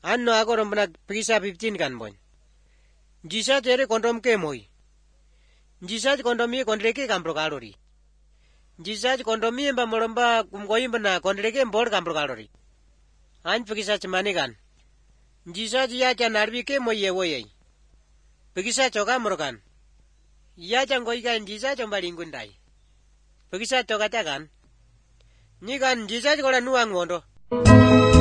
Anno ako rombana pisa 15 kan boy. Jisa tere kondom ke moi. Jisa kondomi kondreke kampro kalori. Jisa kondomi mba molomba kumgoyimba na kondreke mbor kampro kalori. An pisa chmani kan. Jisa ya cha narbi ke moi yewoye. Pisa choka morokan. Ya cha ngoi kan jisa chombali ngundai. Pisa choka kan. Ni kan jisa kola nuang wondo.